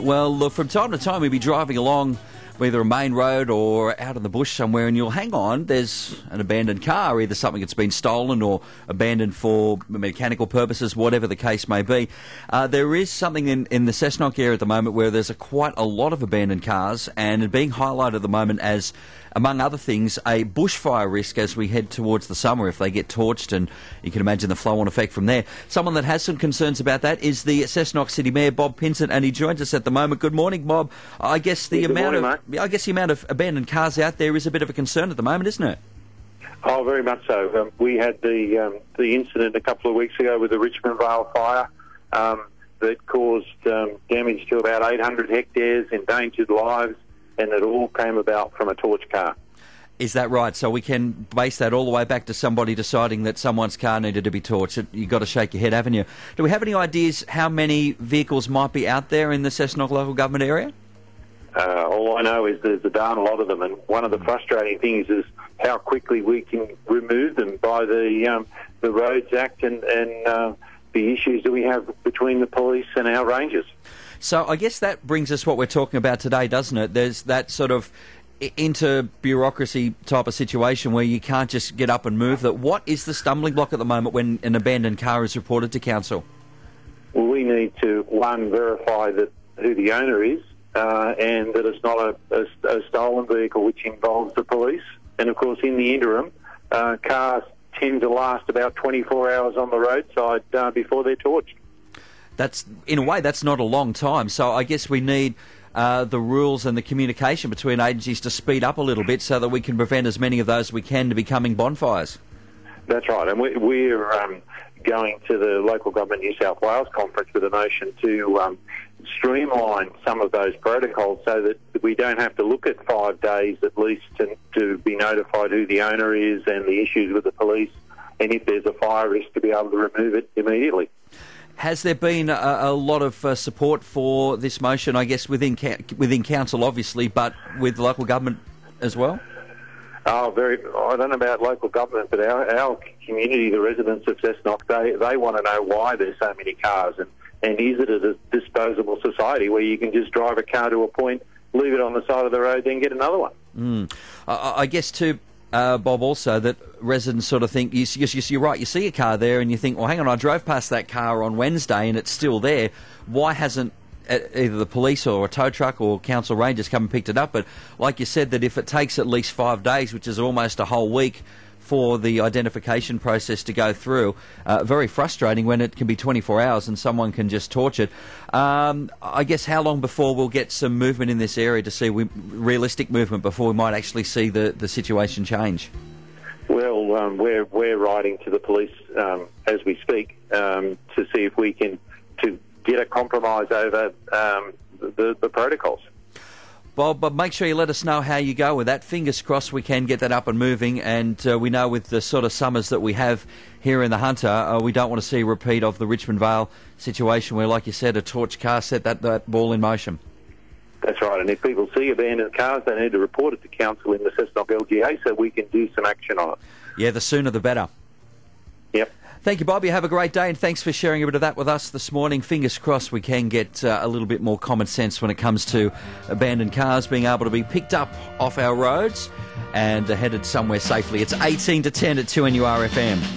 Well, look, from time to time we'll be driving along either a main road or out in the bush somewhere and you'll hang on, there's an abandoned car, either something that's been stolen or abandoned for mechanical purposes, whatever the case may be. There is something in the Cessnock area at the moment where there's quite a lot of abandoned cars and being highlighted at the moment as, among other things, a bushfire risk as we head towards the summer if they get torched, and you can imagine the flow-on effect from there. Someone that has some concerns about that is the Cessnock City Mayor, Bob Pinsent, and he joins us at the moment. Good morning, Bob. I guess the amount of abandoned cars out there is a bit of a concern at the moment, isn't it? Oh, very much so. We had the incident a couple of weeks ago with the Richmond Vale fire that caused damage to about 800 hectares, endangered lives, and it all came about from a torch car. Is that right? So we can base that all the way back to somebody deciding that someone's car needed to be torched. You've got to shake your head, haven't you? Do we have any ideas how many vehicles might be out there in the Cessnock local government area? All I know is there's a darn lot of them, and one of the frustrating things is how quickly we can remove them by the Roads Act and the issues that we have between the police and our rangers. So I guess that brings us what we're talking about today, doesn't it? There's that sort of inter-bureaucracy type of situation where you can't just get up and move. That what is the stumbling block at the moment when an abandoned car is reported to council? Well, we need to, one, verify that who the owner is, and that it's not a stolen vehicle which involves the police. And, of course, in the interim, cars tend to last about 24 hours on the roadside before they're torched. That's, in a way, that's not a long time. So I guess we need the rules and the communication between agencies to speed up a little bit so that we can prevent as many of those as we can to becoming bonfires. That's right. And we're going to the Local Government New South Wales conference with a motion to streamline some of those protocols so that we don't have to look at 5 days at least to be notified who the owner is and the issues with the police, and if there's a fire risk to be able to remove it immediately. Has there been a lot of support for this motion, I guess, within council, obviously, but with local government as well? Oh, I don't know about local government, but our community, the residents of Cessnock, they want to know why there's so many cars, and is it a disposable society where you can just drive a car to a point, leave it on the side of the road, then get another one? I guess too, Bob, also that residents sort of think, you're right, you see a car there and you think, well, hang on, I drove past that car on Wednesday and it's still there. Why hasn't either the police or a tow truck or council rangers come and picked it up? But like you said, that if it takes at least 5 days, which is almost a whole week for the identification process to go through, very frustrating when it can be 24 hours and someone can just torch it. I guess how long before we'll get some movement in this area to see realistic movement before we might actually see the situation change? Well, we're writing to the police as we speak to see if we can get a compromise over the protocols. Bob, but make sure you let us know how you go with that. Fingers crossed we can get that up and moving, and we know with the sort of summers that we have here in the Hunter, we don't want to see a repeat of the Richmond Vale situation where, like you said, a torch car set that ball in motion. That's right, and if people see abandoned cars, they need to report it to council in the Cessnock LGA so we can do some action on it. Yeah, the sooner the better. Yep. Thank you, Bob. You have a great day, and thanks for sharing a bit of that with us this morning. Fingers crossed we can get a little bit more common sense when it comes to abandoned cars being able to be picked up off our roads and headed somewhere safely. It's 18 to 10 at 2NUR FM.